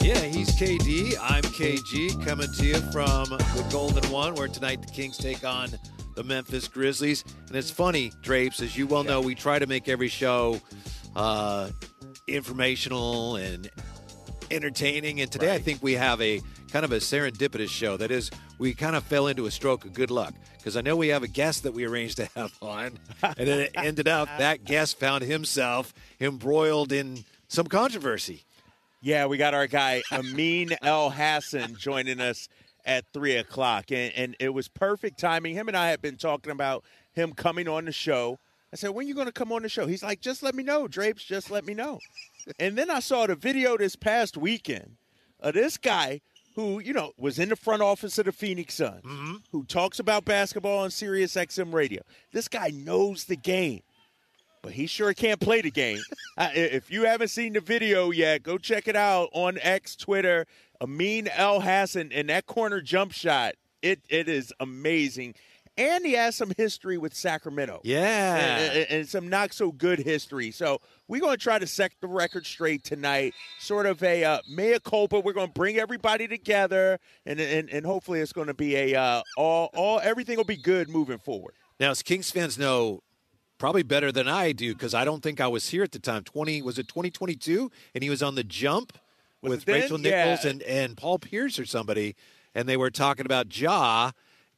Yeah, he's KD. I'm KG, coming to you from the Golden One, where tonight the Kings take on the Memphis Grizzlies. And it's funny, Drapes, as you well know, we try to make every show informational and entertaining. And today I think we have a kind of a serendipitous show. That is, we kind of fell into a stroke of good luck. Because I know we have a guest that we arranged to have on. And then it ended up that guest found himself embroiled in some controversy. Yeah, we got our guy Amin Elhassan joining us at 3 o'clock. And it was perfect timing. Him and I had been talking about him coming on the show. I said, when are you going to come on the show? He's like, just let me know, Drapes, just let me know. And then I saw the video this past weekend of this guy who, you know, was in the front office of the Phoenix Suns, who talks about basketball on Sirius XM radio. This guy knows the game. But he sure can't play the game. If you haven't seen the video yet, go check it out on X, Twitter. Amin Elhassan, and that corner jump shot, it is amazing. And he has some history with Sacramento. Yeah. And some not-so-good history. So we're going to try to set the record straight tonight. Sort of a mea culpa. We're going to bring everybody together, and hopefully it's going to be everything will be good moving forward. Now, as Kings fans know, probably better than I do, because I don't think I was here at the time. Was it 2022? And he was on the jump with Rachel Nichols and Paul Pierce or somebody, and they were talking about Ja,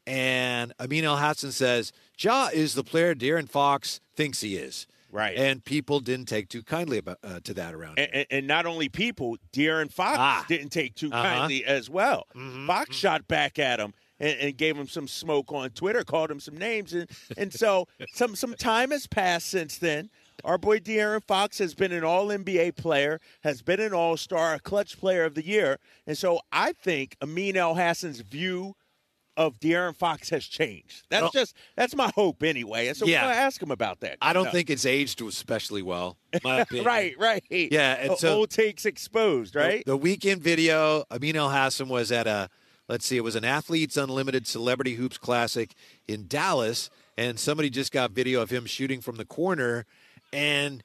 and Amin Elhassan says, Ja is the player De'Aaron Fox thinks he is. Right. And people didn't take too kindly to that around here. And not only people, De'Aaron Fox didn't take too kindly as well. Fox shot back at him. And gave him some smoke on Twitter, called him some names. And so some time has passed since then. Our boy De'Aaron Fox has been an All-NBA player, has been an All-Star, a clutch player of the year. And so I think Amin Elhassan's view of De'Aaron Fox has changed. That's my hope anyway. And so we're going to ask him about that. I don't think it's aged especially well, in my opinion. Right. Yeah. And so old takes exposed, right? The weekend video, Amin Elhassan was at it was an Athletes Unlimited Celebrity Hoops Classic in Dallas, and somebody just got video of him shooting from the corner, and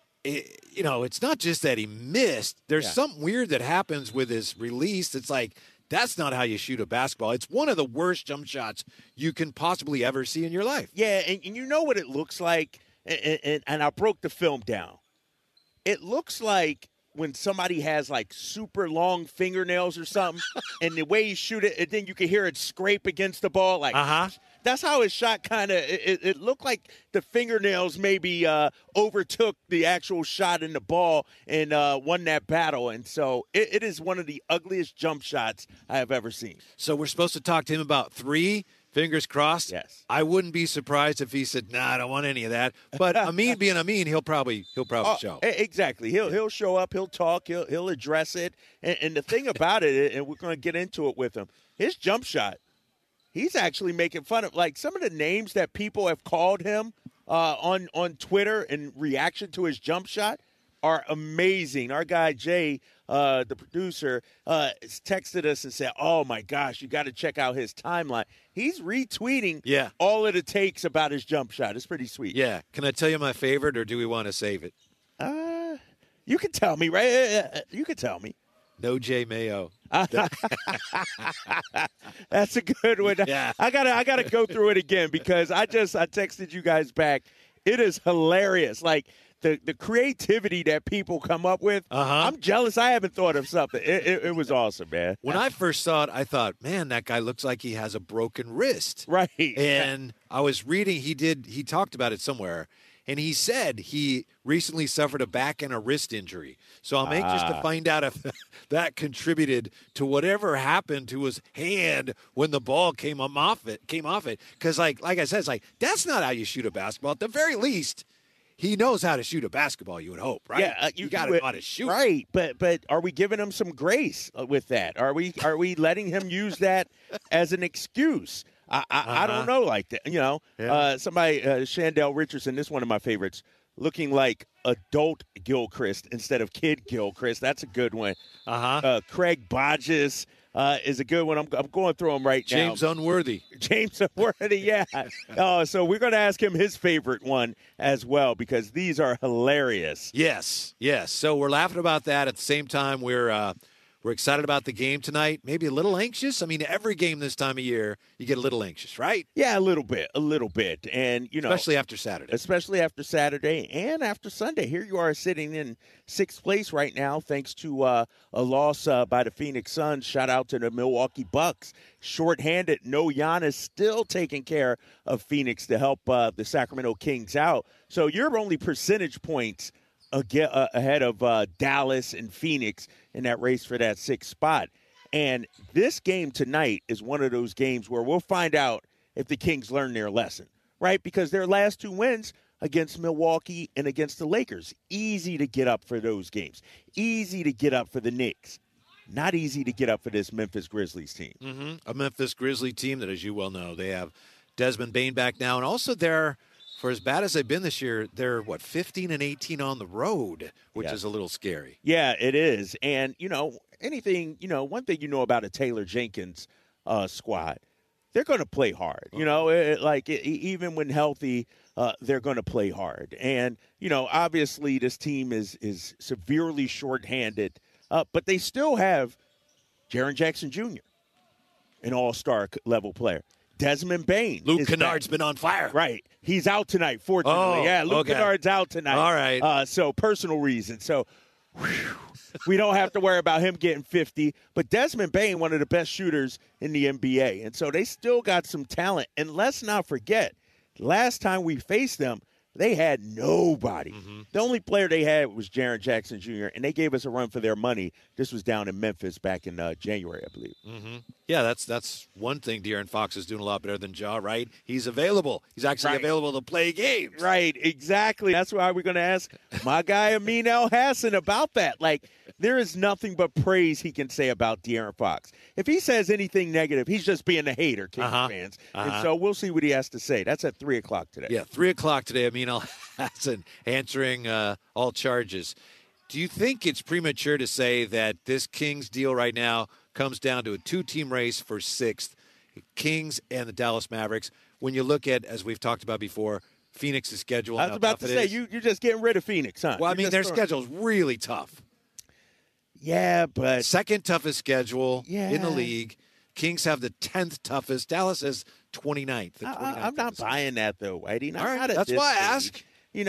it's not just that he missed. There's something weird that happens with his release. It's like, that's not how you shoot a basketball. It's one of the worst jump shots you can possibly ever see in your life. Yeah, and you know what it looks like, and I broke the film down. It looks like when somebody has like super long fingernails or something, and the way you shoot it, and then you can hear it scrape against the ball. Like, that's how his shot kind of, it looked like the fingernails maybe overtook the actual shot in the ball and won that battle. And so it is one of the ugliest jump shots I have ever seen. So we're supposed to talk to him about 3. Fingers crossed. Yes. I wouldn't be surprised if he said, "Nah, I don't want any of that." But Amin being Amin, he'll probably show. Exactly. He'll show up. He'll talk. He'll address it. And the thing about it, and we're going to get into it with him, his jump shot. He's actually making fun of like some of the names that people have called him on Twitter in reaction to his jump shot are amazing. Our guy Jay, the producer, texted us and said, "Oh my gosh, you got to check out his timeline." He's retweeting all of the takes about his jump shot. It's pretty sweet. Yeah. Can I tell you my favorite, or do we want to save it? You can tell me, right? You can tell me. No Jay Mayo. That's a good one. Yeah. I gotta go through it again because I texted you guys back. It is hilarious. Like the creativity that people come up with. I'm jealous. I haven't thought of something. It was awesome, man. When I first saw it, I thought, man, that guy looks like he has a broken wrist. Right. And I was reading, he talked about it somewhere, and he said he recently suffered a back and a wrist injury. So I'm anxious to find out if that contributed to whatever happened to his hand when the ball came off it. Because like I said, it's like, that's not how you shoot a basketball. At the very least, he knows how to shoot a basketball, you would hope, right? Yeah, you got to know how to shoot. Right, but are we giving him some grace with that? Are we letting him use that as an excuse? I don't know like that. You know, somebody, Chandel Richardson, this is one of my favorites, looking like adult Gilchrist instead of kid Gilchrist. That's a good one. Craig Bodges is a good one. I'm going through them right now. James Unworthy, yeah. So we're going to ask him his favorite one as well because these are hilarious. Yes. So we're laughing about that. At the same time, we're We're excited about the game tonight. Maybe a little anxious. I mean, every game this time of year, you get a little anxious, right? Yeah, a little bit. And, especially after Saturday. Especially after Saturday and after Sunday. Here you are sitting in sixth place right now thanks to a loss by the Phoenix Suns. Shout out to the Milwaukee Bucks. Shorthanded, no Giannis, still taking care of Phoenix to help the Sacramento Kings out. So you're only percentage points ahead of Dallas and Phoenix in that race for that sixth spot. And this game tonight is one of those games where we'll find out if the Kings learn their lesson, right? Because their last two wins against Milwaukee and against the Lakers, easy to get up for those games. Easy to get up for the Knicks. Not easy to get up for this Memphis Grizzlies team. Mm-hmm. A Memphis Grizzlies team that, as you well know, they have Desmond Bane back now. And also they're, for as bad as they've been this year, they're, 15 and 18 on the road, which is a little scary. Yeah, it is. And, one thing you know about a Taylor Jenkins squad, they're going to play hard. Even when healthy, they're going to play hard. And, obviously this team is severely shorthanded, but they still have Jaren Jackson Jr., an all-star level player. Desmond Bane. Luke Kennard's been on fire. Right. He's out tonight, fortunately. Luke Kennard's out tonight. All right. So personal reasons. So we don't have to worry about him getting 50. But Desmond Bane, one of the best shooters in the NBA. And so they still got some talent. And let's not forget, last time we faced them, they had nobody. Mm-hmm. The only player they had was Jaren Jackson Jr., and they gave us a run for their money. This was down in Memphis back in January, I believe. Mm-hmm. Yeah, that's one thing De'Aaron Fox is doing a lot better than Ja, right? He's available. He's actually available to play games. Right, exactly. That's why we're going to ask my guy Amin Elhassan about that. Like, there is nothing but praise he can say about De'Aaron Fox. If he says anything negative, he's just being a hater, Kings fans. And so we'll see what he has to say. That's at 3 o'clock today. Yeah, 3 o'clock today, Amin Elhassan answering all charges. Do you think it's premature to say that this Kings deal right now comes down to a two-team race for sixth, Kings and the Dallas Mavericks? When you look at, as we've talked about before, Phoenix's schedule. I was about to say, you're just getting rid of Phoenix, huh? Well, their schedule's really tough. Yeah, but second toughest schedule in the league. Kings have the 10th toughest. Dallas has 29th. I'm not buying that, though, Whitey. All right, that's why I ask.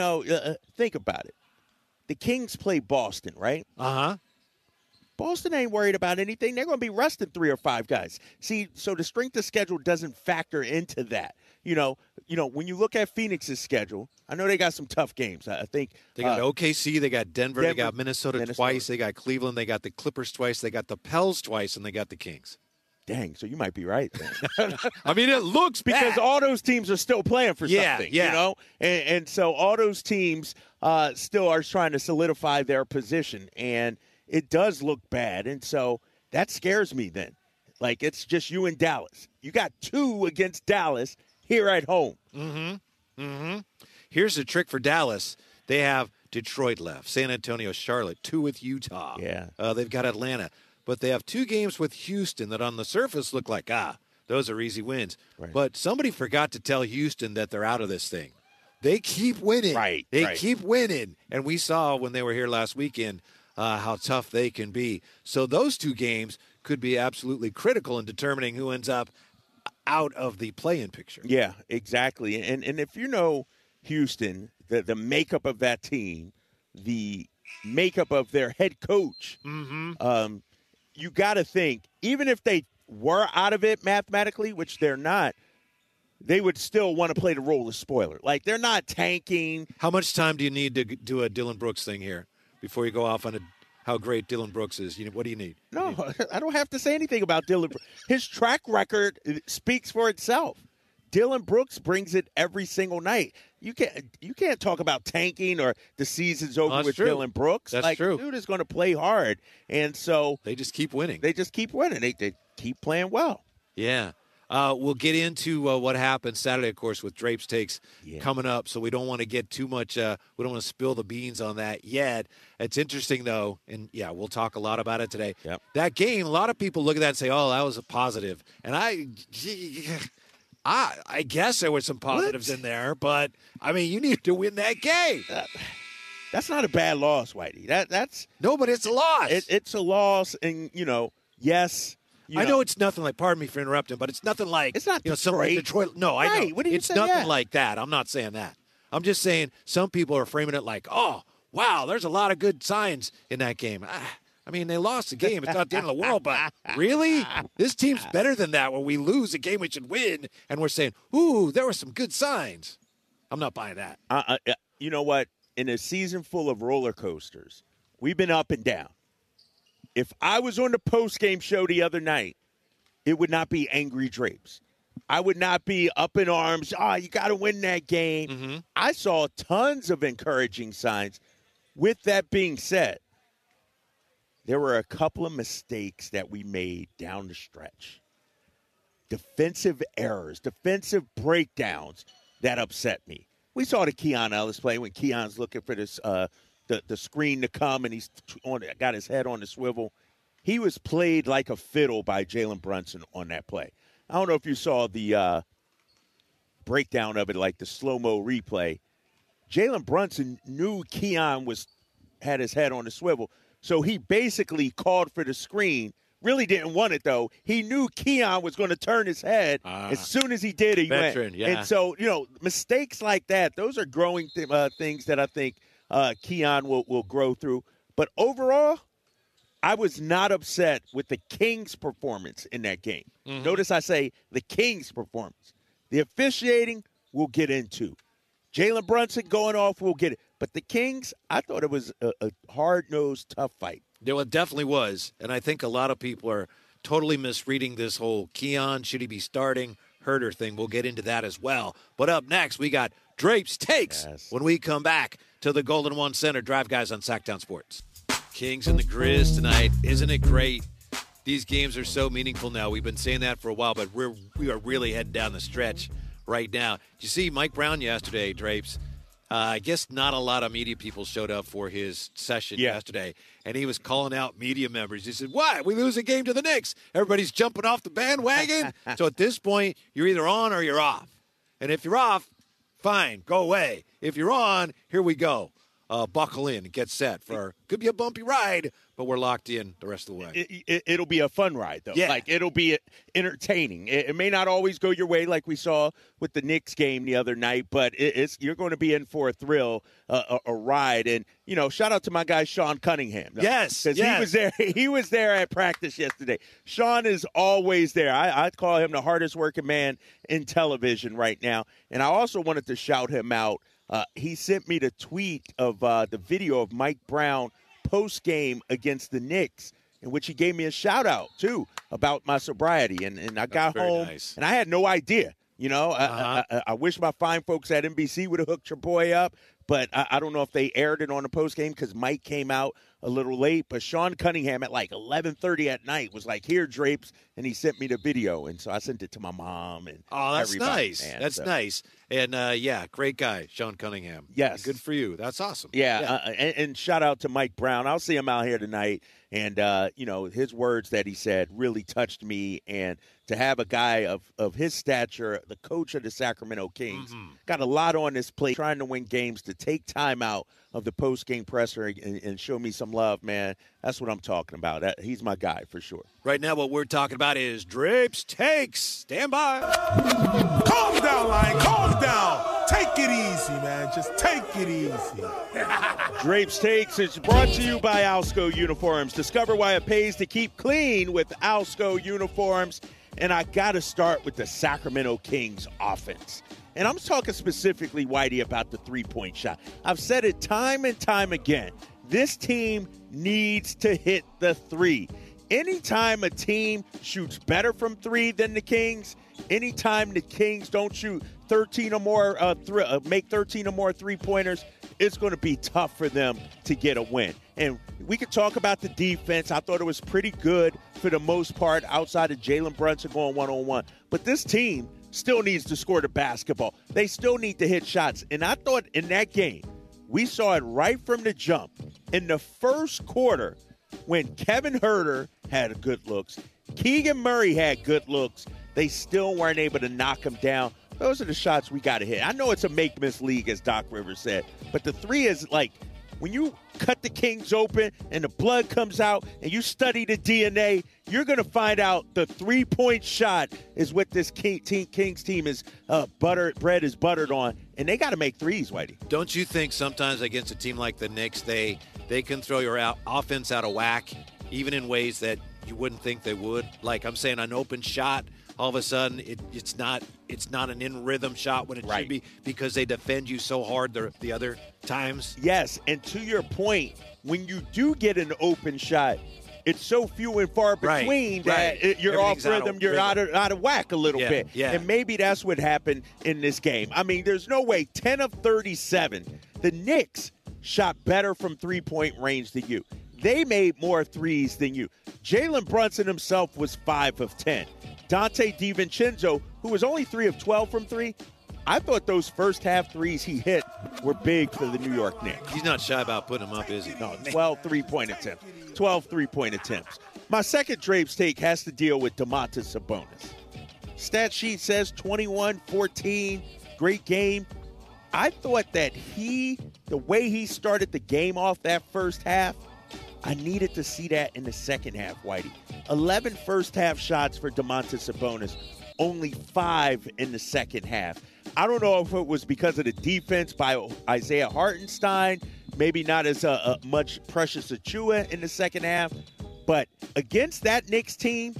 Think about it. The Kings play Boston, right? Uh-huh. Boston ain't worried about anything. They're going to be resting 3 or 5 guys. See, so the strength of schedule doesn't factor into that. When you look at Phoenix's schedule, I know they got some tough games. I think they got OKC, they got Denver, they got Minnesota twice, they got Cleveland, they got the Clippers twice, they got the Pels twice, and they got the Kings. Dang, so you might be right then. It looks bad. Because all those teams are still playing for something, And so all those teams still are trying to solidify their position, and it does look bad. And so that scares me then. Like, it's just you and Dallas. You got 2 against Dallas here at home. Mm-hmm. Mm-hmm. Here's the trick for Dallas. They have Detroit left, San Antonio, Charlotte, 2 with Utah. Yeah. They've got Atlanta. But they have 2 games with Houston that on the surface look like, those are easy wins. Right. But somebody forgot to tell Houston that they're out of this thing. They keep winning. They keep winning. And we saw when they were here last weekend how tough they can be. So those 2 games could be absolutely critical in determining who ends up out of the play-in picture. Yeah, exactly. And if you know Houston, the makeup of that team, the makeup of their head coach, you got to think, even if they were out of it mathematically, which they're not, they would still want to play the role of spoiler. Like, they're not tanking. How much time do you need to do a Dylan Brooks thing here before you go off on how great Dylan Brooks is? What do you need? No, I don't have to say anything about Dylan Brooks. His track record speaks for itself. Dylan Brooks brings it every single night. You can't talk about tanking or the season's over with Dylan Brooks. That's true. Dude is going to play hard, and so they just keep winning. They keep playing well. Yeah. We'll get into what happened Saturday, of course, with Drapes Takes coming up, so we don't want to get too much we don't want to spill the beans on that yet. It's interesting, though, and, we'll talk a lot about it today. Yep. That game, a lot of people look at that and say, oh, that was a positive. And I guess there were some positives in there, but, you need to win that game. That's not a bad loss, Whitey. That's No, but it's a loss. it's a loss, and yes. I know it's nothing like. Pardon me for interrupting, but it's nothing like. It's not something like Detroit. No, I know. Right. What do you it's say? nothing Yeah. like that. I'm not saying that. I'm just saying some people are framing it like, oh, wow, there's a lot of good signs in that game. I mean, they lost the game. It's not the end of the world, but really? This team's better than that. When we lose a game we should win, and we're saying, ooh, there were some good signs. I'm not buying that. You know what? In a season full of roller coasters, we've been up and down. If I was on the post-game show the other night, it would not be angry Drapes. I would not be up in arms. You got to win that game. Mm-hmm. I saw tons of encouraging signs. With that being said, there were a couple of mistakes that we made down the stretch. Defensive errors, defensive breakdowns that upset me. We saw the Keon Ellis play when Keon's looking for this the screen to come, and he's got his head on the swivel. He was played like a fiddle by Jalen Brunson on that play. I don't know if you saw the breakdown of it, like the slow-mo replay. Jalen Brunson knew Keon had his head on the swivel, so he basically called for the screen. Really didn't want it, though. He knew Keon was going to turn his head. As soon as he did, he went. Yeah. And so, mistakes like that, those are growing things that I think Keon will grow through. But overall, I was not upset with the Kings' performance in that game. Mm-hmm. Notice I say the Kings' performance. The officiating, we'll get into. Jalen Brunson going off, we'll get it. But the Kings, I thought it was a hard-nosed, tough fight. Well, it definitely was. And I think a lot of people are totally misreading this whole Keon, should he be starting, Herder thing. We'll get into that as well. But up next, we got Drapes Takes when we come back to the Golden One Center. Drive Guys on Sacktown Sports. Kings and the Grizz tonight. Isn't it great? These games are so meaningful now. We've been saying that for a while, but we are really heading down the stretch right now. Did you see Mike Brown yesterday, Drapes? I guess not a lot of media people showed up for his session yesterday, and he was calling out media members. He said, what? We lose a game to the Knicks. Everybody's jumping off the bandwagon. So at this point, you're either on or you're off. And if you're off, fine, go away. If you're on, here we go. Buckle in and get set for could be a bumpy ride, but we're locked in the rest of the way. It'll be a fun ride, though. Yeah. Like, it'll be entertaining. It may not always go your way like we saw with the Knicks game the other night, but you're going to be in for a thrill, a ride. And, shout out to my guy Sean Cunningham. Yes. Because he was there. He was there at practice yesterday. Sean is always there. I call him the hardest working man in television right now. And I also wanted to shout him out. He sent me the tweet of the video of Mike Brown post-game against the Knicks, in which he gave me a shout-out, too, about my sobriety. And I got home, and I had no idea. I wish my fine folks at NBC would have hooked your boy up, but I don't know if they aired it on the postgame because Mike came out a little late. But Sean Cunningham at like 11:30 at night was like, here, Drapes, and he sent me the video. And so I sent it to my mom and that's everybody. Nice. Man, that's nice. And, great guy, Sean Cunningham. Yes. Good for you. That's awesome. Yeah. And shout out to Mike Brown. I'll see him out here tonight. And, his words that he said really touched me. And to have a guy of his stature, the coach of the Sacramento Kings, got a lot on his plate, trying to win games, to take time out of the post-game presser and show me some love, man. That's what I'm talking about. He's my guy for sure. Right now, what we're talking about is Drapes Takes. Stand by. Calm down, Lion. Calm down. Take it easy, man. Just take it easy. Drapes Takes is brought to you by Alsco Uniforms. Discover why it pays to keep clean with Alsco Uniforms. And I got to start with the Sacramento Kings offense. And I'm talking specifically, Whitey, about the three-point shot. I've said it time and time again. This team needs to hit the three. Anytime a team shoots better from three than the Kings, anytime the Kings don't shoot 13 or more, make 13 or more three-pointers, it's going to be tough for them to get a win. And we could talk about the defense. I thought it was pretty good for the most part outside of Jalen Brunson going one-on-one. But this team still needs to score the basketball. They still need to hit shots. And I thought in that game, we saw it right from the jump. In the first quarter, when Kevin Herter had good looks, Keegan Murray had good looks, they still weren't able to knock him down. Those are the shots we got to hit. I know it's a make-miss league, as Doc Rivers said, but the three is like when you cut the Kings open and the blood comes out and you study the DNA, you're going to find out the three-point shot is what this Kings team is bread is buttered on, and they got to make threes, Whitey. Don't you think sometimes against a team like the Knicks, they can throw your offense out of whack, even in ways that you wouldn't think they would? Like I'm saying, an open shot, all of a sudden it's not an in-rhythm shot when it should be because they defend you so hard the other times. Yes, and to your point, when you do get an open shot, it's so few and far between that you're off rhythm, you're out of whack a little bit. Yeah. And maybe that's what happened in this game. I mean, there's no way 10 of 37. The Knicks shot better from three-point range than you. They made more threes than you. Jalen Brunson himself was 5 of 10. Dante DiVincenzo, who was only 3 of 12 from three, I thought those first half threes he hit were big for the New York Knicks. He's not shy about putting them up, is he? No, 12 three-point attempts. 12 three-point attempts. My second Drapes take has to deal with Domantas Sabonis. Stat sheet says 21, 14, great game. I thought that the way he started the game off that first half, I needed to see that in the second half, Whitey. 11 first-half shots for Domantas Sabonis, only 5 in the second half. I don't know if it was because of the defense by Isaiah Hartenstein, maybe not as much Precious Achiuwa in the second half, but against that Knicks team,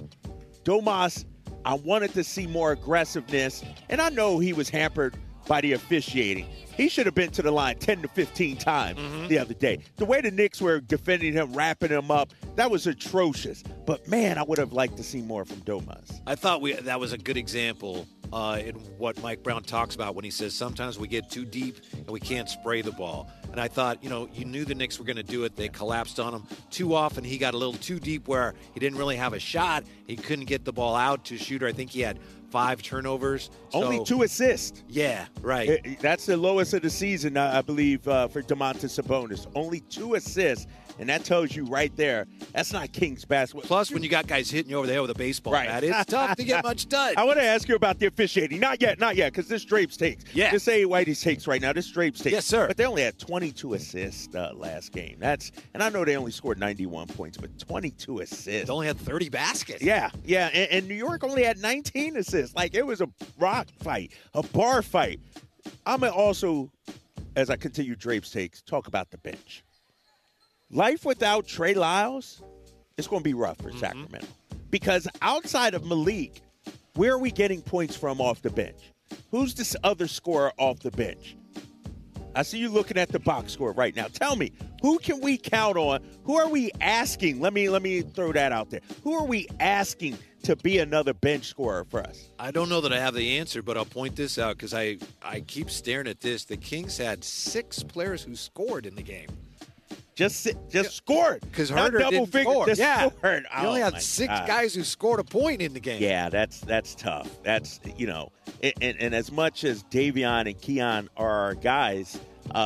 Domas, I wanted to see more aggressiveness, and I know he was hampered by the officiating. He should have been to the line 10 to 15 times the other day. The way the Knicks were defending him, wrapping him up, that was atrocious. But, man, I would have liked to see more from Domas. I thought that was a good example in what Mike Brown talks about when he says sometimes we get too deep and we can't spray the ball. And I thought, you knew the Knicks were going to do it. They collapsed on him too often. He got a little too deep where he didn't really have a shot. He couldn't get the ball out to Shooter. I think he had 5 turnovers. Only 2 assists. Yeah, right. That's the lowest of the season, I believe, for Domantas Sabonis. Only 2 assists, and that tells you right there, that's not Kings basketball. Plus, when you got guys hitting you over the head with a baseball bat, it's tough to get much done. I want to ask you about the officiating. Not yet, because this Drapes takes. Yeah. This ain't Whitey's takes right now. This Drapes takes. Yes, sir. But they only had 22 assists last game. And I know they only scored 91 points, but 22 assists. They only had 30 baskets. Yeah. And New York only had 19 assists. Like, it was a rock fight, a bar fight. I'm going to also, as I continue Drapes takes, talk about the bench. Life without Trey Lyles, it's going to be rough for Sacramento. Because outside of Malik, where are we getting points from off the bench? Who's this other scorer off the bench? I see you looking at the box score right now. Tell me, who can we count on? Who are we asking? Let me throw that out there. Who are we asking to be another bench scorer for us? I don't know that I have the answer, but I'll point this out because I keep staring at this. The Kings had 6 players who scored in the game. Just scored. Because Herter didn't score. Scored. You only had 6 guys who scored a point in the game. Yeah, that's tough. That's, and as much as Davion and Keon are our guys,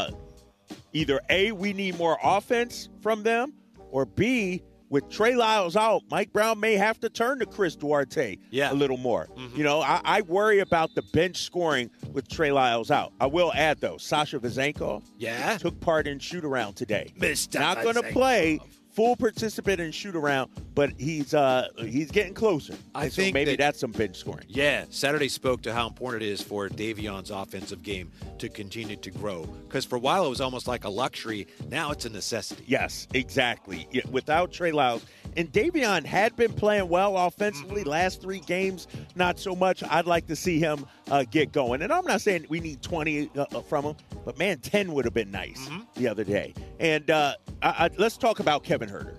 either A, we need more offense from them, or B, with Trey Lyles out, Mike Brown may have to turn to Chris Duarte a little more. I worry about the bench scoring with Trey Lyles out. I will add, though, Sasha Vezenkov took part in shoot-around today. Not going to play full participant in shoot-around, but he's getting closer. I think maybe that's some bench scoring. Yeah, Saturday spoke to how important it is for Davion's offensive game to continue to grow. Because for a while it was almost like a luxury. Now it's a necessity. Yes, exactly. Without Trey Lyles. And Davion had been playing well offensively. Last 3 games, not so much. I'd like to see him get going. And I'm not saying we need 20 from him, but, man, 10 would have been nice the other day. And let's talk about Kevin Herter.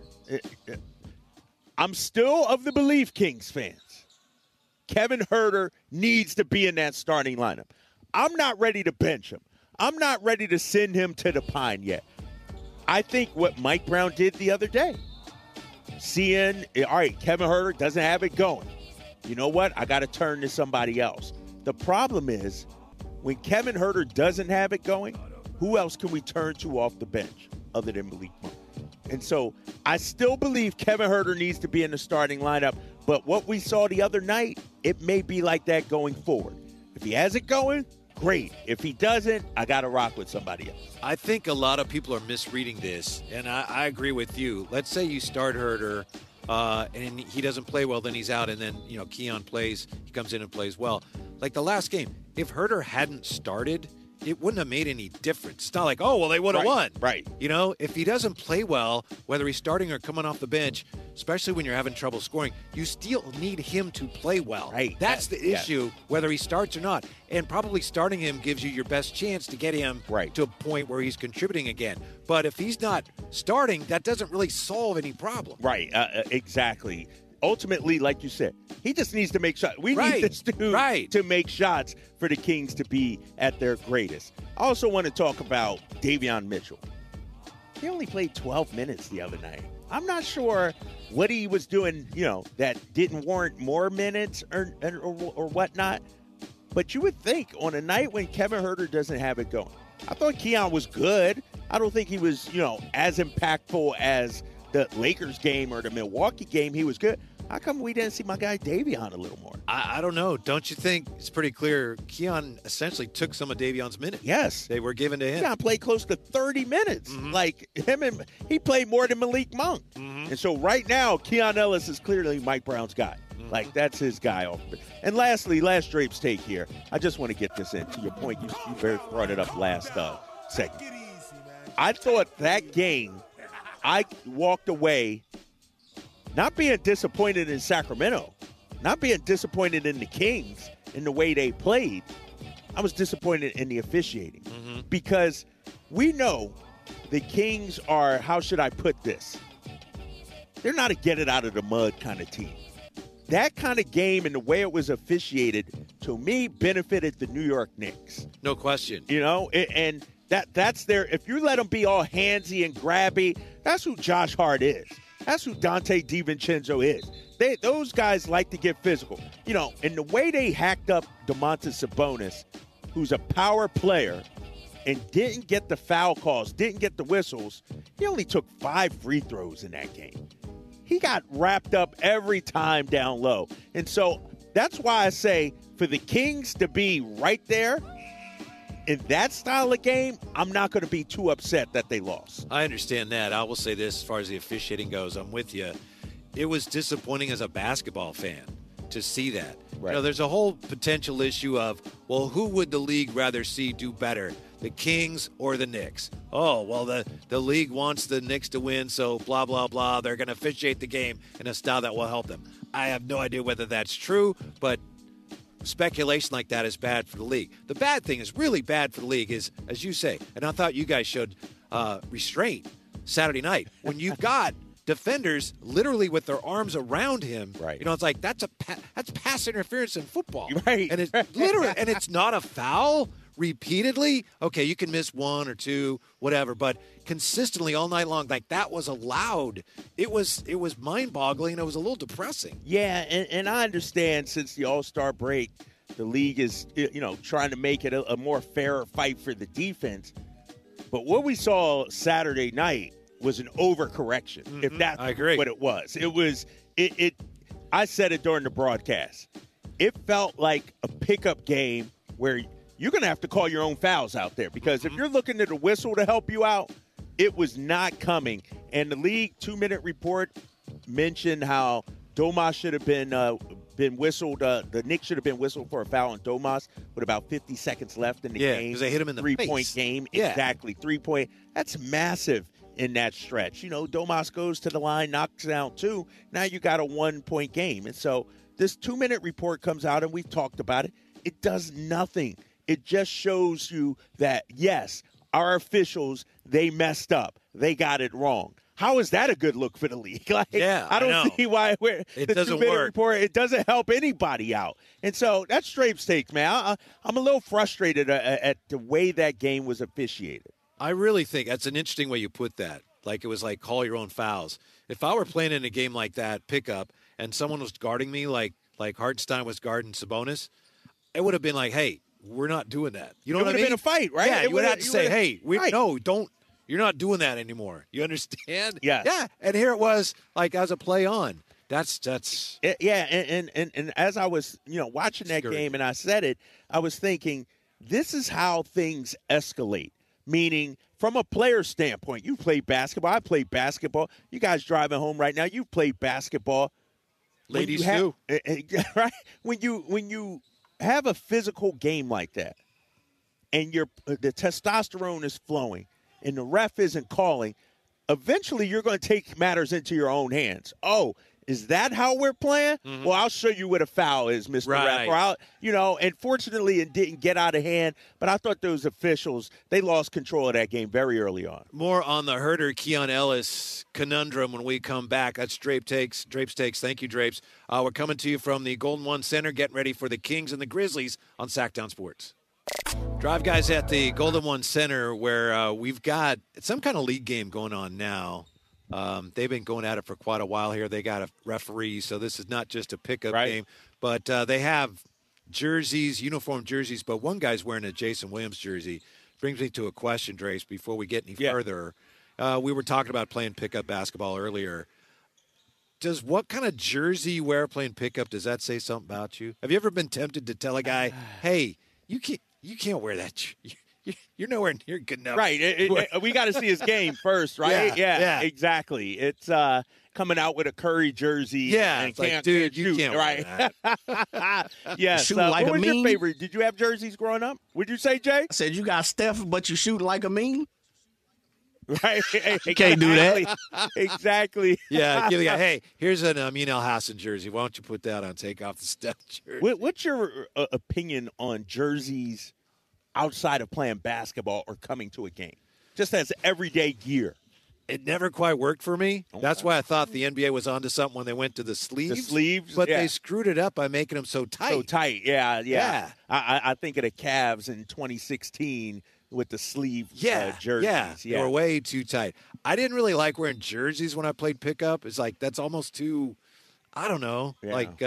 I'm still of the belief, Kings fans, Kevin Herter needs to be in that starting lineup. I'm not ready to bench him. I'm not ready to send him to the pine yet. I think what Mike Brown did the other day, seeing, all right, Kevin Herter doesn't have it going. You know what? I got to turn to somebody else. The problem is when Kevin Herter doesn't have it going, who else can we turn to off the bench other than Malik Monk? And so I still believe Kevin Herter needs to be in the starting lineup, but what we saw the other night, it may be like that going forward. If he has it going, great. If he doesn't, I got to rock with somebody else. I think a lot of people are misreading this, and I agree with you. Let's say you start Herder, and he doesn't play well, then he's out, and then, Keon plays, he comes in and plays well. Like the last game, if Herder hadn't started, it wouldn't have made any difference. It's not like, oh, well, they would have won. Right. If he doesn't play well, whether he's starting or coming off the bench, especially when you're having trouble scoring, you still need him to play well. Right. That's the issue, whether he starts or not. And probably starting him gives you your best chance to get him to a point where he's contributing again. But if he's not starting, that doesn't really solve any problem. Right. Exactly. Ultimately, like you said, he just needs to make shots. We need this dude to make shots for the Kings to be at their greatest. I also want to talk about Davion Mitchell. He only played 12 minutes the other night. I'm not sure what he was doing, that didn't warrant more minutes or whatnot. But you would think on a night when Kevin Huerter doesn't have it going. I thought Keon was good. I don't think he was, as impactful as the Lakers game or the Milwaukee game. He was good. How come we didn't see my guy Davion a little more? I don't know. Don't you think it's pretty clear Keon essentially took some of Davion's minutes? Yes. They were given to him. Keon played close to 30 minutes. Mm-hmm. Like he played more than Malik Monk. Mm-hmm. And so right now, Keon Ellis is clearly Mike Brown's guy. Mm-hmm. Like that's his guy. And lastly, last Drape's take here. I just want to get this in. To your point, you brought it up last segment. I thought that game, I walked away not being disappointed in Sacramento, not being disappointed in the Kings in the way they played. I was disappointed in the officiating because we know the Kings are, how should I put this? They're not a get it out of the mud kind of team. That kind of game and the way it was officiated, to me, benefited the New York Knicks. No question. And that's their, if you let them be all handsy and grabby, that's who Josh Hart is. That's who Dante DiVincenzo is. Those guys like to get physical. And the way they hacked up Domantas Sabonis, who's a power player, and didn't get the foul calls, didn't get the whistles, he only took 5 free throws in that game. He got wrapped up every time down low. And so that's why I say for the Kings to be right there in that style of game, I'm not going to be too upset that they lost. I understand that. I will say this as far as the officiating goes. I'm with you. It was disappointing as a basketball fan to see that. Right. There's a whole potential issue of, well, who would the league rather see do better, the Kings or the Knicks? Oh, well, the league wants the Knicks to win, so blah, blah, blah. They're going to officiate the game in a style that will help them. I have no idea whether that's true, but speculation like that is bad for the league. The bad thing is really bad for the league is, as you say, and I thought you guys showed restraint Saturday night, when you've got defenders literally with their arms around him. Right. It's like that's pass interference in football. Right. And it's literally, and it's not a foul repeatedly. Okay, you can miss 1 or 2, whatever, but consistently all night long, like that was allowed. It was mind-boggling, and it was a little depressing. Yeah, and I understand since the All-Star break, the league is trying to make it a more fairer fight for the defense. But what we saw Saturday night was an overcorrection. If that's I agree. What it was. It was it. I said it during the broadcast. It felt like a pickup game where you're going to have to call your own fouls out there because if you're looking at a whistle to help you out, it was not coming. And the league 2-minute report mentioned how Domas should have been whistled. The Knicks should have been whistled for a foul on Domas with about 50 seconds left in the game. Yeah, because they hit him in the 3-point face. game. Yeah. Exactly. 3-point. That's massive in that stretch. Domas goes to the line, knocks down 2. Now you got a 1-point game. And so this 2-minute report comes out, and we've talked about it. It does nothing. It just shows you that, yes, our officials, they messed up. They got it wrong. How is that a good look for the league? I don't see why it the doesn't 2-minute work. report, it doesn't help anybody out. And so that's Drape's take, man. I'm a little frustrated at the way that game was officiated. I really think that's an interesting way you put that. Like it was like call your own fouls. If I were playing in a game like that, pickup, and someone was guarding me like Hartenstein was guarding Sabonis, it would have been like, hey, we're not doing that. You know what I mean? It would have been a fight, right? Yeah, you would have to say, hey, don't. You're not doing that anymore. You understand? Yes. Yeah. And here it was, like as a play on. That's yeah. And as I was watching that game, and I said it, I was thinking this is how things escalate. Meaning, from a player standpoint, you play basketball. I play basketball. You guys driving home right now, you play basketball. Ladies too. Right? When you have a physical game like that, and the testosterone is flowing, and the ref isn't calling, eventually you're going to take matters into your own hands. Oh, is that how we're playing? Mm-hmm. Well, I'll show you what a foul is, Mr. Right. Ref. Or and fortunately it didn't get out of hand, but I thought those officials, they lost control of that game very early on. More on the Herder Keon Ellis conundrum when we come back. That's Drapes Takes. Thank you, Drapes. We're coming to you from the Golden One Center, getting ready for the Kings and the Grizzlies on Sacktown Sports. Drive Guys at the Golden One Center, where we've got some kind of league game going on now. They've been going at it for quite a while here. They got a referee, so this is not just a pickup game. But they have jerseys, uniform jerseys, but one guy's wearing a Jason Williams jersey. Brings me to a question, Drace, before we get any further. We were talking about playing pickup basketball earlier. Does what kind of jersey you wear playing pickup, does that say something about you? Have you ever been tempted to tell a guy, hey, you can't wear that. You're nowhere near good enough. Right. We got to see his game first, right? Yeah. Exactly. It's coming out with a Curry jersey. Yeah. And it's like, dude, you can't wear that. Yes. Shoot like what a was your mean? favorite? Did you have jerseys growing up? Would you say, Jay? I said, you got Steph, but you shoot like a mean? Right. You can't do that. Exactly. Yeah. Give the guy, hey, here's an Amin El Hassan jersey. Why don't you put that on? Take off the Steph jersey. What's your opinion on jerseys outside of playing basketball or coming to a game, just as everyday gear? It never quite worked for me. Okay. That's why I thought the NBA was onto something when they went to the sleeves. The sleeves, but they screwed it up by making them so tight. So tight, yeah. I think of the Cavs in 2016 with the sleeve jerseys. Yeah, they were way too tight. I didn't really like wearing jerseys when I played pickup. It's like that's almost too, I don't know, like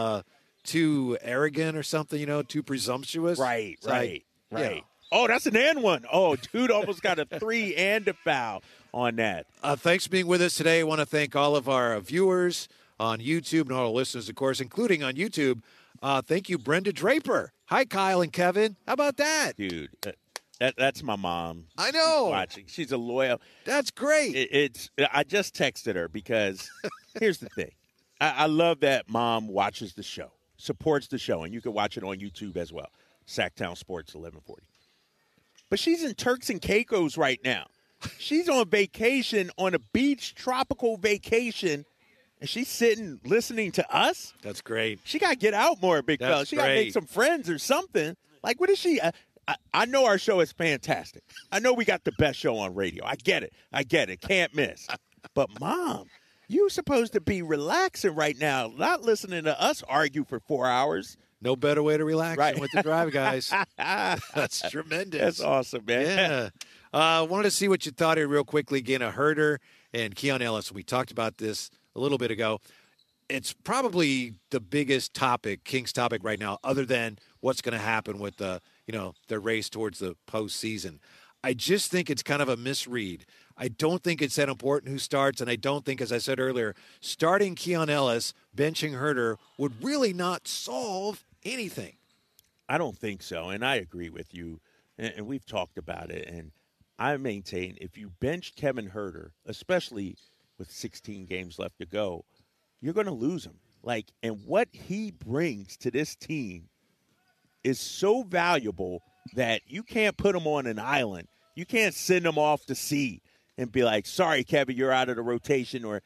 too arrogant or something, too presumptuous. Right. Yeah. Oh, that's an and one. Oh, dude almost got a 3 and a foul on that. Thanks for being with us today. I want to thank all of our viewers on YouTube and all our listeners, of course, including on YouTube. Thank you, Brenda Draper. Hi, Kyle and Kevin. How about that? Dude, that's my mom. I know. Watching. She's a loyal. That's great. I just texted her because here's the thing. I love that mom watches the show, supports the show, and you can watch it on YouTube as well. Sacktown Sports 1140. But she's in Turks and Caicos right now. She's on vacation, on a beach, tropical vacation, and she's sitting listening to us? That's great. She got to get out more, big fella. She got to make some friends or something. Like, what is she? I know our show is fantastic. I know we got the best show on radio. I get it. Can't miss. But, Mom, you're supposed to be relaxing right now, not listening to us argue for 4 hours. No better way to relax than with the Drive Guys. That's tremendous. That's awesome, man. Yeah. Wanted to see what you thought here real quickly. Again, Herder and Keon Ellis. We talked about this a little bit ago. It's probably the biggest topic, Kings topic right now, other than what's going to happen with the race towards the postseason. I just think it's kind of a misread. I don't think it's that important who starts, and I don't think, as I said earlier, starting Keon Ellis, benching Herder would really not solve anything. I don't think so, and I agree with you, and we've talked about it, and I maintain if you bench Kevin Herder, especially with 16 games left to go, you're going to lose him. And what he brings to this team is so valuable that you can't put him on an island. You can't send him off to sea and be like, sorry, Kevin, you're out of the rotation, or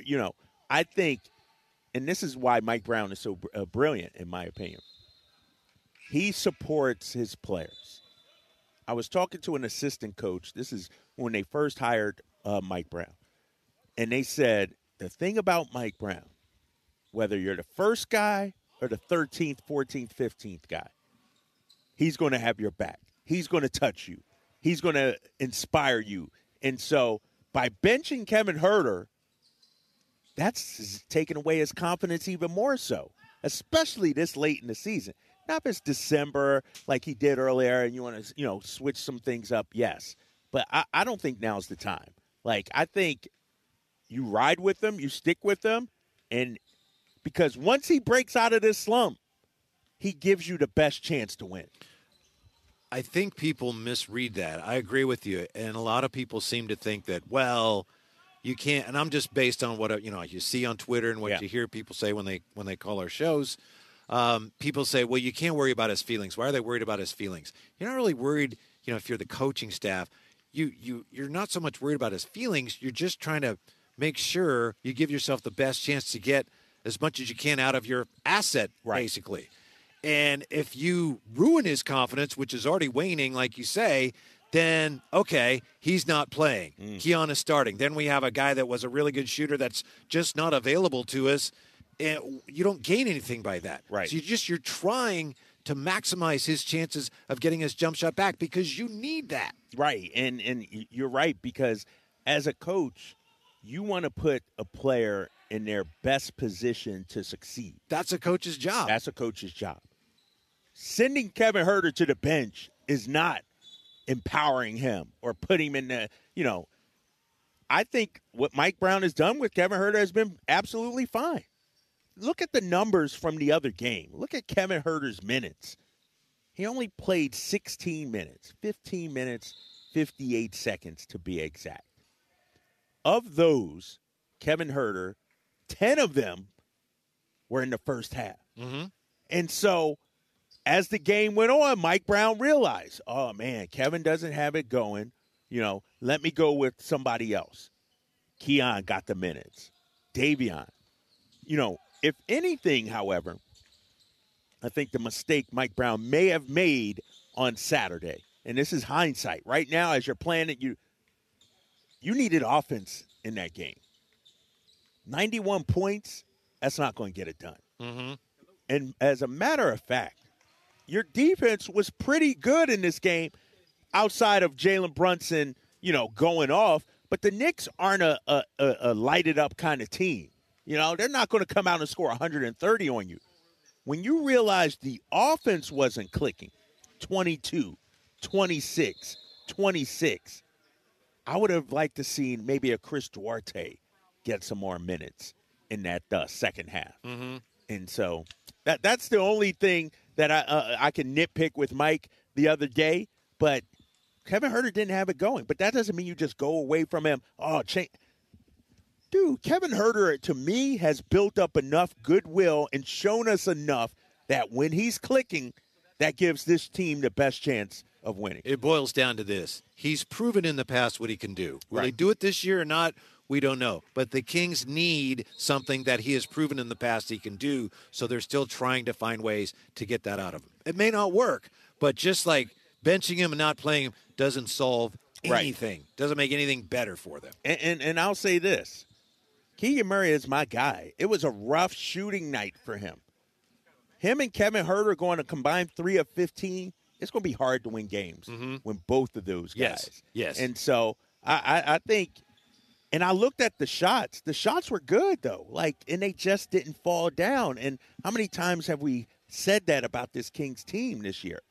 I think, and this is why Mike Brown is so brilliant, in my opinion. He supports his players. I was talking to an assistant coach. This is when they first hired Mike Brown. And they said, the thing about Mike Brown, whether you're the first guy or the 13th, 14th, 15th guy, he's going to have your back. He's going to touch you. He's going to inspire you. And so by benching Kevin Herder, that's taking away his confidence even more so, especially this late in the season. Now, if it's December like he did earlier and you want to, switch some things up, yes. But I don't think now's the time. I think you ride with him, you stick with him, and because once he breaks out of this slump, he gives you the best chance to win. I think people misread that. I agree with you. And a lot of people seem to think that, well, you can't, and I'm just based on what, you see on Twitter and what you hear people say when they call our shows. People say, well, you can't worry about his feelings. Why are they worried about his feelings? You're not really worried, if you're the coaching staff, you're not so much worried about his feelings. You're just trying to make sure you give yourself the best chance to get as much as you can out of your asset, basically. And if you ruin his confidence, which is already waning, like you say, then, okay, he's not playing. Keon is starting. Then we have a guy that was a really good shooter that's just not available to us. And you don't gain anything by that. Right. So you're trying to maximize his chances of getting his jump shot back because you need that. Right. And you're right, because as a coach, you want to put a player in their best position to succeed. That's a coach's job. That's a coach's job. Sending Kevin Huerter to the bench is not empowering him or putting him in the, I think what Mike Brown has done with Kevin Huerter has been absolutely fine. Look at the numbers from the other game. Look at Kevin Huerter's minutes. He only played 16 minutes, 15 minutes, 58 seconds to be exact. Of those, Kevin Huerter, 10 of them were in the first half. Mm-hmm. And so as the game went on, Mike Brown realized, oh, man, Kevin doesn't have it going. Let me go with somebody else. Keon got the minutes. Davion. If anything, however, I think the mistake Mike Brown may have made on Saturday, and this is hindsight. Right now, as you're playing it, you needed offense in that game. 91 points, that's not going to get it done. Mm-hmm. And as a matter of fact, your defense was pretty good in this game outside of Jalen Brunson, going off. But the Knicks aren't a lighted up kind of team. They're not going to come out and score 130 on you. When you realize the offense wasn't clicking, 22, 26, 26, I would have liked to see maybe a Chris Duarte get some more minutes in that second half. Mm-hmm. And so that's the only thing that I can nitpick with Mike the other day. But Kevin Huerter didn't have it going. But that doesn't mean you just go away from him. Dude, Kevin Huerter, to me, has built up enough goodwill and shown us enough that when he's clicking, that gives this team the best chance of winning. It boils down to this. He's proven in the past what he can do. Will Right. he do it this year or not? We don't know. But the Kings need something that he has proven in the past he can do, so they're still trying to find ways to get that out of him. It may not work, but just like benching him and not playing him doesn't solve anything. Doesn't make anything better for them. And I'll say this. Keegan Murray is my guy. It was a rough shooting night for him. Him and Kevin Huerter going to combine 3 of 15, it's going to be hard to win games when both of those guys. Yes. And so I think – and I looked at the shots. The shots were good, though. And they just didn't fall down. And how many times have we said that about this Kings team this year?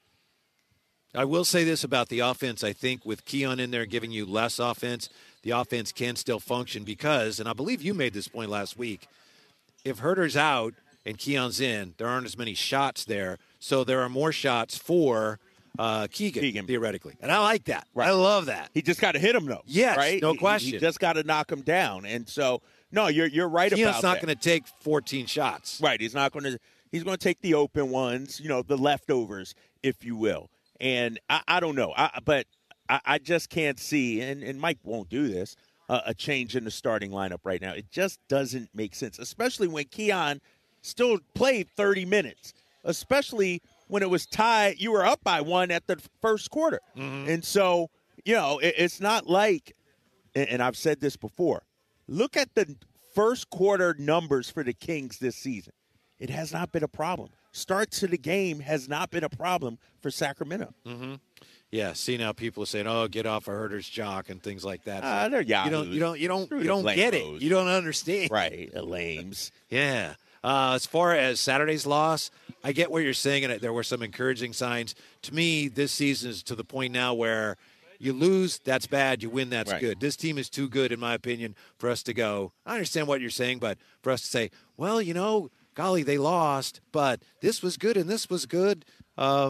I will say this about the offense. I think with Keon in there giving you less offense, the offense can still function because, and I believe you made this point last week, if Huerter's out and Keon's in, there aren't as many shots there. So there are more shots for Keegan, theoretically. And I like that. Right. I love that. He just got to hit him, though. Yes, right? no question. He just got to knock him down. And so, no, you're right about that. Keon's not going to take 14 shots. Right. He's not going to. He's going to take the open ones, the leftovers, if you will. And I don't know. But I just can't see, and Mike won't do this, a change in the starting lineup right now. It just doesn't make sense, especially when Keon still played 30 minutes, especially when it was tied. You were up by 1 at the first quarter. Mm-hmm. And so, it's not like, and I've said this before, look at the first quarter numbers for the Kings this season. It has not been a problem. Start to the game has not been a problem for Sacramento. Mm-hmm. Yeah, see now people are saying, "Oh, get off of Huerter's jock" and things like that. They're yahoos. You don't get it. You don't understand. Right, lames. Yeah. As far as Saturday's loss, I get what you're saying, and there were some encouraging signs. To me, this season is to the point now where you lose, that's bad. You win, that's good. This team is too good, in my opinion, for us to go, I understand what you're saying, but for us to say, well, golly, they lost, but this was good and this was good.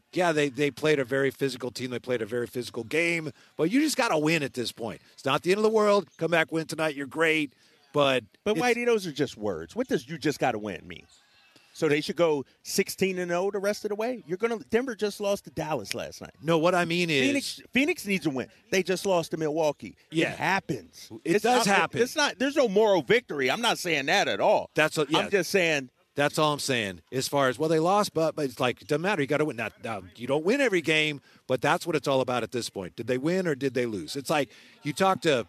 Yeah, they played a very physical team. They played a very physical game. But you just got to win at this point. It's not the end of the world. Come back, win tonight. You're great. But Whitey, those are just words. What does "you just got to win" mean? So they should go 16-0 the rest of the way. Denver just lost to Dallas last night. No, what I mean is Phoenix needs a win. They just lost to Milwaukee. Yeah. It happens. It does happen. It's not. There's no moral victory. I'm not saying that at all. I'm just saying. That's all I'm saying. As far as, well, they lost, but it's like, it doesn't matter. You got to win. Now, you don't win every game, but that's what it's all about at this point. Did they win or did they lose? It's like you talk to,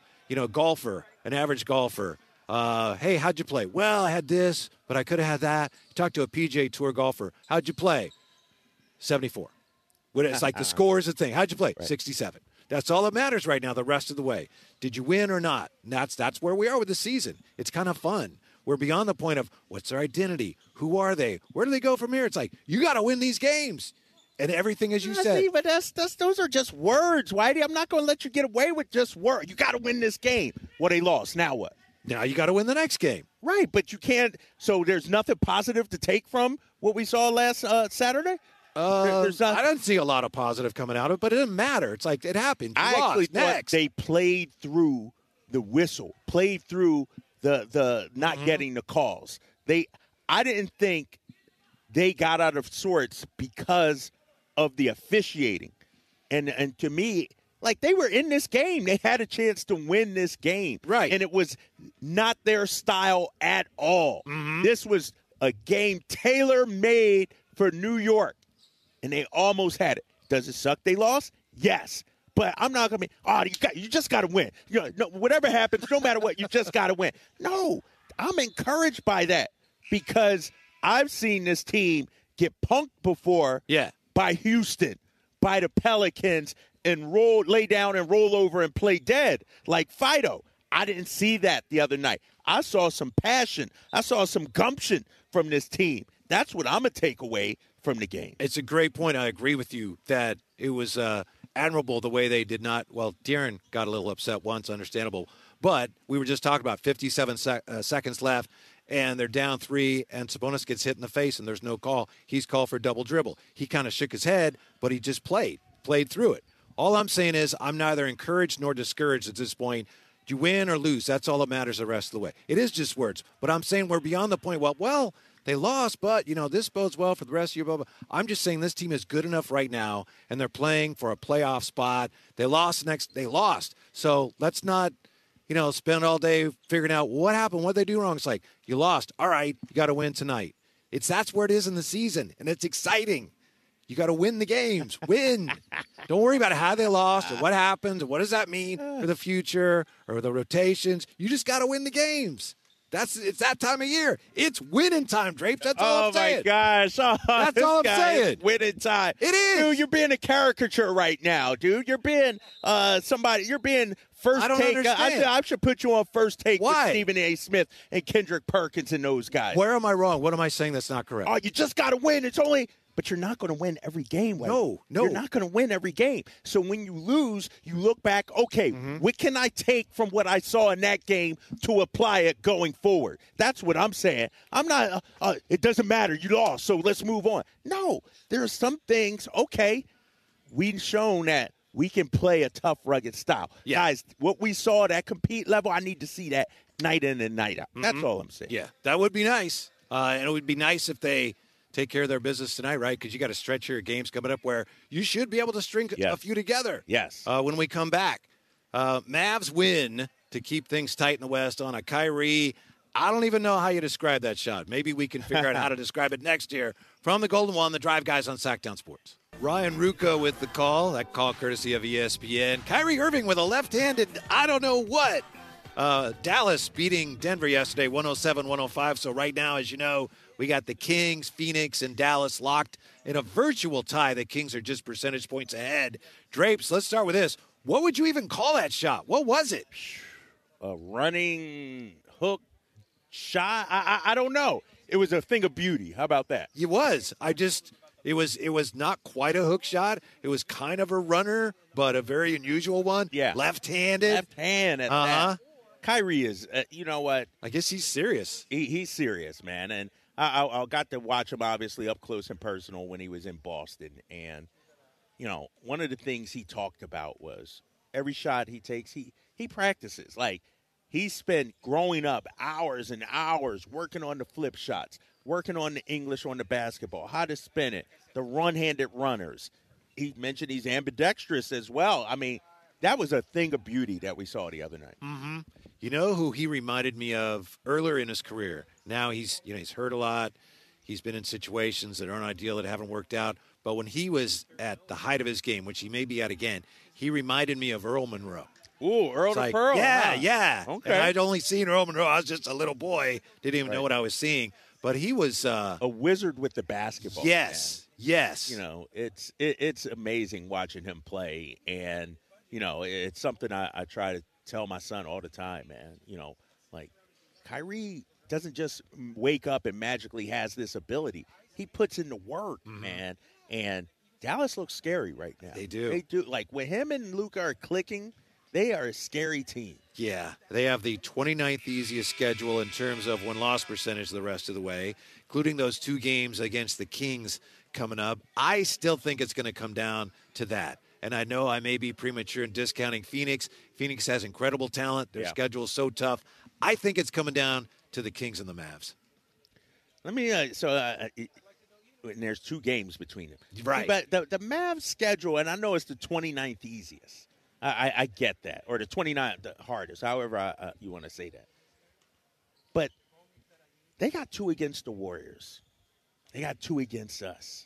an average golfer. Hey, how'd you play? Well, I had this, but I could have had that. You talk to a PGA Tour golfer. How'd you play? 74. It's like the score is the thing. How'd you play? Right. 67. That's all that matters right now the rest of the way. Did you win or not? And that's where we are with the season. It's kind of fun. We're beyond the point of what's their identity? Who are they? Where do they go from here? It's like, you got to win these games. And everything, as you said. See, but those are just words, Whitey. I'm not going to let you get away with just words. You got to win this game. Well, they lost. Now what? Now you got to win the next game. Right, but you can't. So there's nothing positive to take from what we saw last Saturday? I don't see a lot of positive coming out of it, but it doesn't matter. It's like it happened. You I lost. actually thought next. they played through the whistle, played through the not getting the calls. I didn't think they got out of sorts because of the officiating. And to me, like, they were in this game. They had a chance to win this game. Right. And it was not their style at all. Mm-hmm. This was a game tailor-made for New York. And they almost had it. Does it suck they lost? Yes. But I'm not going to be, you just got to win. No, whatever happens, no matter what, you just got to win. No, I'm encouraged by that because I've seen this team get punked before by Houston, by the Pelicans, and lay down and roll over and play dead like Fido. I didn't see that the other night. I saw some passion. I saw some gumption from this team. That's what I'm going to take away from the game. It's a great point. I agree with you that it was admirable the way they did not. Well, De'Aaron got a little upset once, understandable. But we were just talking about 57 seconds left, and they're down 3, and Sabonis gets hit in the face, and there's no call. He's called for a double dribble. He kind of shook his head, but he just played through it. All I'm saying is I'm neither encouraged nor discouraged at this point. Do you win or lose? That's all that matters the rest of the way. It is just words. But I'm saying we're beyond the point, well, they lost, but, this bodes well for the rest of your blah, blah. I'm just saying this team is good enough right now, and they're playing for a playoff spot. They lost. So let's not, spend all day figuring out what happened, what they do wrong. It's like, you lost. All right, you got to win tonight. That's where it is in the season, and it's exciting. You got to win the games. Win. Don't worry about how they lost or what happens or what does that mean for the future or the rotations. You just got to win the games. It's that time of year. It's winning time, Drapes. That's all I'm saying. Oh, my gosh. That's all I'm saying. Winning time. It is. Dude, you're being a caricature right now, dude. You're being somebody. You're being first I don't take. understand. I should put you on first take Why? with Stephen A. Smith and Kendrick Perkins and those guys. Where am I wrong? What am I saying that's not correct? Oh, you just got to win. But you're not going to win every game. No. You're not going to win every game. So when you lose, you look back, okay, what can I take from what I saw in that game to apply it going forward? That's what I'm saying. I'm not, it doesn't matter. You lost, so let's move on. No, there are some things, okay, we've shown that we can play a tough, rugged style. Yeah. Guys, what we saw, that compete level, I need to see that night in and night out. That's all I'm saying. Yeah, that would be nice. And it would be nice if they take care of their business tonight, right? Because you got a stretch here of games coming up where you should be able to string a few together. Yes. When we come back. Mavs win to keep things tight in the West on a Kyrie. I don't even know how you describe that shot. Maybe we can figure out how to describe it next year. From the Golden One, the Drive Guys on Sacktown Sports. Ryan Rucco with the call. That call courtesy of ESPN. Kyrie Irving with a left-handed I don't know what. Dallas beating Denver yesterday, 107-105. So right now, as you know, we got the Kings, Phoenix, and Dallas locked in a virtual tie. The Kings are just percentage points ahead. Drapes, let's start with this. What would you even call that shot? What was it? A running hook shot? I don't know. It was a thing of beauty. How about that? It was. It was not quite a hook shot. It was kind of a runner, but a very unusual one. Yeah. Left-handed. Left hand at that. Kyrie is, you know what? I guess he's serious. He's serious, man. And I got to watch him obviously up close and personal when he was in Boston, and one of the things he talked about was every shot he takes, he practices. Like, he spent growing up hours and hours working on the flip shots, working on the English on the basketball, how to spin it, the one-handed runners. He mentioned he's ambidextrous as well. I mean, that was a thing of beauty that we saw the other night. Mm-hmm. You know who he reminded me of earlier in his career? Now he's hurt a lot. He's been in situations that aren't ideal, that haven't worked out. But when he was at the height of his game, which he may be at again, he reminded me of Earl Monroe. Ooh, Earl the Pearl. Yeah, huh? yeah. Okay. And I'd only seen Earl Monroe. I was just a little boy. Didn't even know what I was seeing. But he was a wizard with the basketball. Yes, man. yes. It's amazing watching him play. And, it's something I try to tell my son all the time, man. Like, Kyrie doesn't just wake up and magically has this ability. He puts in the work, man. And Dallas looks scary right now. They do. They do. Like, when him and Luka are clicking, they are a scary team. Yeah, they have the 29th easiest schedule in terms of win-loss percentage the rest of the way, including those 2 games against the Kings coming up. I still think it's going to come down to that. And I know I may be premature in discounting Phoenix. Phoenix has incredible talent. Their schedule is so tough. I think it's coming down to the Kings and the Mavs. Let me and there's 2 games between them. Right. But the Mavs schedule, and I know it's the 29th easiest. I get that. Or the 29th the hardest, however you want to say that. But they got 2 against the Warriors. They got 2 against us.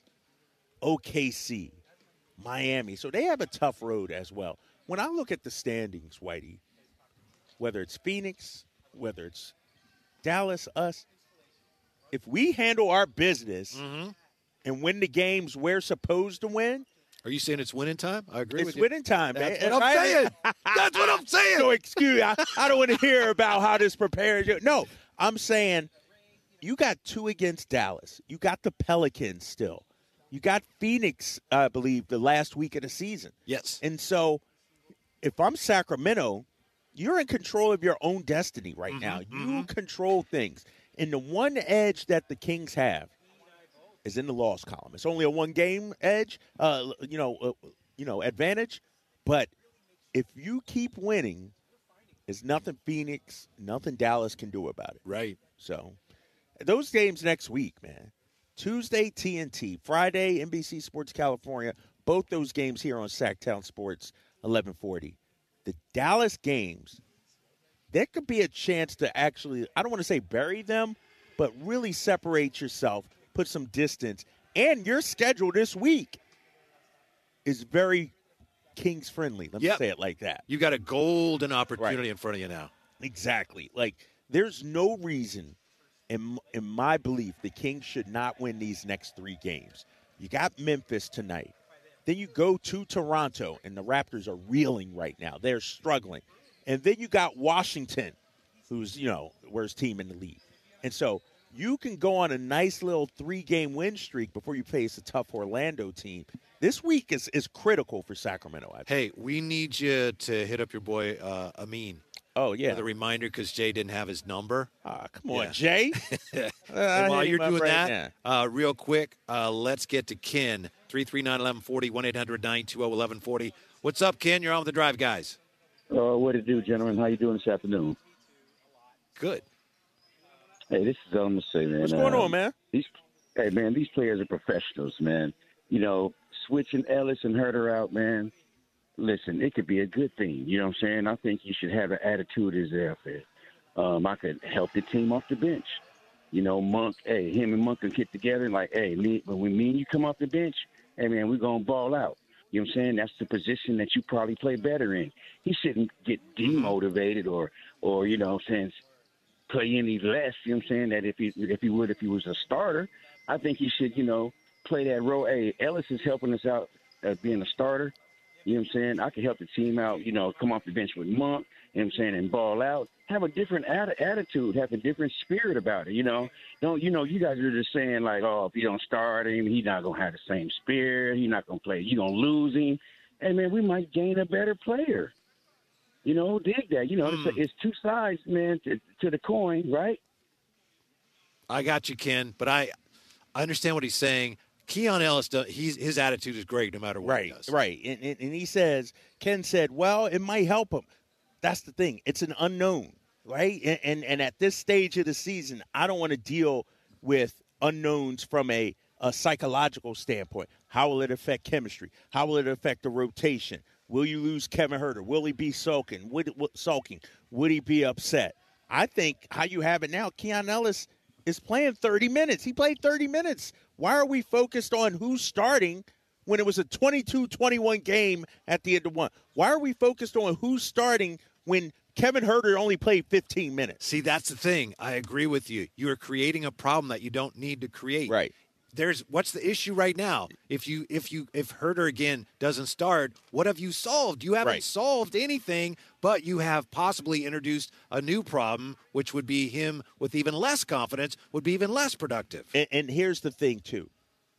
OKC, Miami. So they have a tough road as well. When I look at the standings, Whitey, whether it's Phoenix, whether it's Dallas, us, if we handle our business and win the games we're supposed to win. Are you saying it's winning time? I agree with you. It's winning time, man. That's what I'm saying. That's what I'm saying. So excuse me. I don't want to hear about how this prepares you. No, I'm saying you got 2 against Dallas. You got the Pelicans still. You got Phoenix, I believe, the last week of the season. Yes. And so if I'm Sacramento, you're in control of your own destiny right now. You control things. And the one edge that the Kings have is in the loss column. It's only a 1-game edge, advantage. But if you keep winning, there's nothing Phoenix, nothing Dallas can do about it. Right. So those games next week, man. Tuesday, TNT. Friday, NBC Sports California. Both those games here on Sacktown Sports, 1140. The Dallas games, there could be a chance to actually, I don't want to say bury them, but really separate yourself, put some distance. And your schedule this week is very Kings friendly. Let me say it like that. You got a golden opportunity in front of you now. Exactly. Like, there's no reason, in my belief, the Kings should not win these next 3 games. You got Memphis tonight. Then you go to Toronto, and the Raptors are reeling right now. They're struggling. And then you got Washington, who's, worst team in the league. And so you can go on a nice little 3-game win streak before you face a tough Orlando team. This week is critical for Sacramento, I think. Hey, we need you to hit up your boy Amin. Oh, yeah. With a reminder because Jay didn't have his number. Come on, Jay. And while you're doing right that, real quick, let's get to Ken. 339-1140, 1-800-920-1140. What's up, Ken? You're on with the Drive Guys. What it do, gentlemen? How you doing this afternoon? Good. Hey, this is all I'm going to say, man. What's going on, man? These players are professionals, man. Switching Ellis and Herter out, man. Listen, it could be a good thing. You know what I'm saying? I think you should have an attitude as there. I could help the team off the bench. Monk, him and Monk can get together and when me and you come off the bench, hey, man, we're going to ball out. You know what I'm saying? That's the position that you probably play better in. He shouldn't get demotivated or play any less. You know what I'm saying? That if he was a starter, I think he should, play that role. Hey, Ellis is helping us out as being a starter. You know what I'm saying? I can help the team out, come off the bench with Monk, you know what I'm saying, and ball out. Have a different attitude, have a different spirit about it, Don't, you guys are just saying, like, oh, if you don't start him, he's not going to have the same spirit. He's not going to play. You're going to lose him. Hey, man, we might gain a better player. Dig that. It's 2 sides, man, to the coin, right? I got you, Ken, but I understand what he's saying. Keon Ellis, his attitude is great no matter what he does. Right. And he says, Ken said, well, it might help him. That's the thing. It's an unknown, right? And at this stage of the season, I don't want to deal with unknowns from a psychological standpoint. How will it affect chemistry? How will it affect the rotation? Will you lose Kevin Huerter? Will he be sulking? Would he be upset? I think how you have it now, Keon Ellis is playing 30 minutes. He played 30 minutes. Why are we focused on who's starting when it was a 22-21 game at the end of one? Why are we focused on who's starting when Kevin Huerter only played 15 minutes? See, that's the thing. I agree with you. You are creating a problem that you don't need to create. Right. What's the issue right now? If Huerter again doesn't start, what have you solved? You haven't solved anything, but you have possibly introduced a new problem, which would be him with even less confidence, would be even less productive. And here's the thing, too.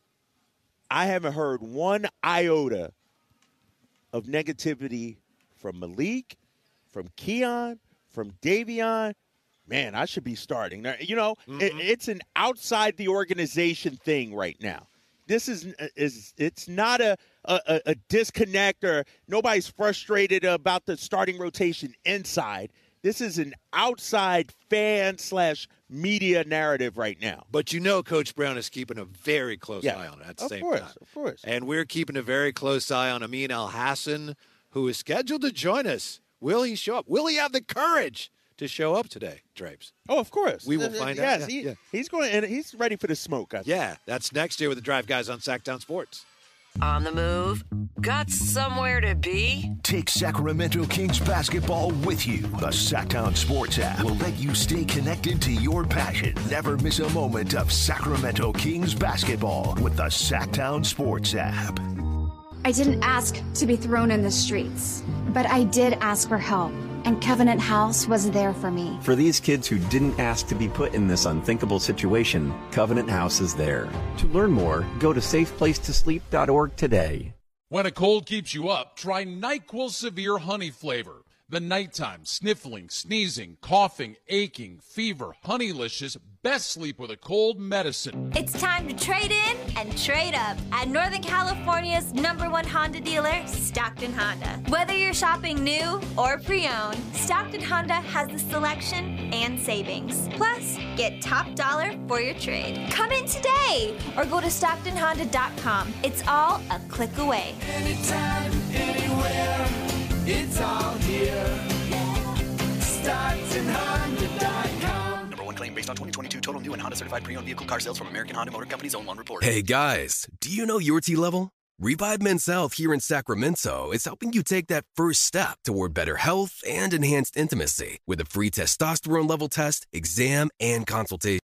I haven't heard one iota of negativity from Malik, from Keon, from Davion. Man, I should be starting. You know, it's an outside the organization thing right now. This it's not a disconnect or nobody's frustrated about the starting rotation inside. This is an outside fan/media narrative right now. But you know Coach Brown is keeping a very close eye on it at the same time. Of course. And we're keeping a very close eye on Amin Elhassan, who is scheduled to join us. Will he show up? Will he have the courage to show up today, Drapes? Oh, of course. We will find out. Yes, he's going, and he's ready for the smoke. I think. Yeah, that's next year with the Drive Guys on Sacktown Sports. On the move? Got somewhere to be? Take Sacramento Kings basketball with you. The Sacktown Sports app will let you stay connected to your passion. Never miss a moment of Sacramento Kings basketball with the Sacktown Sports app. I didn't ask to be thrown in the streets, but I did ask for help, and Covenant House was there for me. For these kids who didn't ask to be put in this unthinkable situation, Covenant House is there. To learn more, go to safeplacetosleep.org today. When a cold keeps you up, try NyQuil Severe Honey Flavor. The nighttime, sniffling, sneezing, coughing, aching, fever, Honeylicious, best sleep with a cold medicine. It's time to trade in and trade up at Northern California's #1 Honda dealer, Stockton Honda. Whether you're shopping new or pre-owned, Stockton Honda has the selection and savings. Plus, get top dollar for your trade. Come in today or go to StocktonHonda.com. It's all a click away. Anytime, anywhere, it's all here. StocktonHonda.com. #1 claim based on 2022 total new and Honda certified pre-owned vehicle car sales from American Honda Motor Company's own one report. Hey guys, do you know your T-level? Revive Men's Health here in Sacramento is helping you take that first step toward better health and enhanced intimacy with a free testosterone level test, exam, and consultation.